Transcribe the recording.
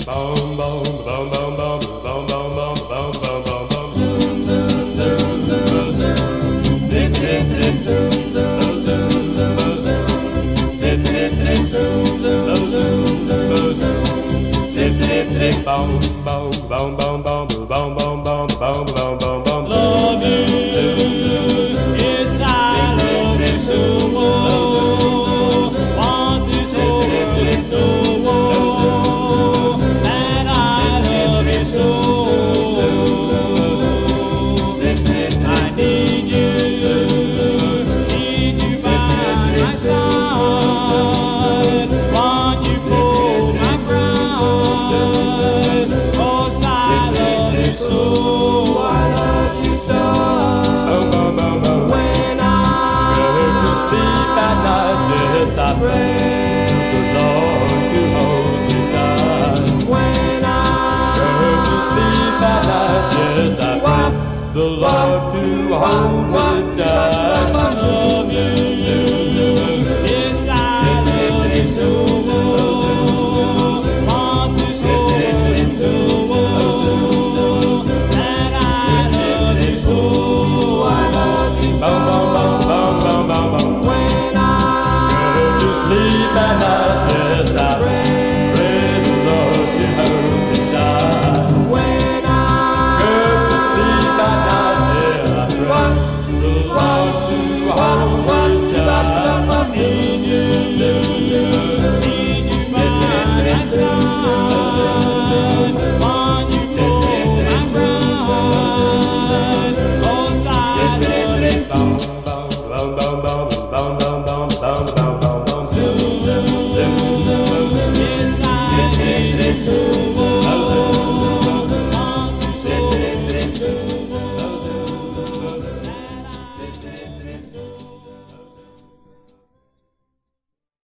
Love you, yes I love you so more. Want to so more, and I love you so. I need you by my side. Want you for my bride, 'cause I love you so. I love you so. When I go to sleep at night, yes I pray the Lord to hold you tight. When I go to sleep at night, yes I pray the Lord to hold me tight. I love you, yes I love you so. Want to so more, and I love you so. I love you so. When I go to sleep at night, yes I pray the Lord to hold me tight. When I go to sleep at night, yeah, I pray the Lord to hold me tight. Need you by my side. Want you for my bride, 'cause I love you so. Yes, I need you so.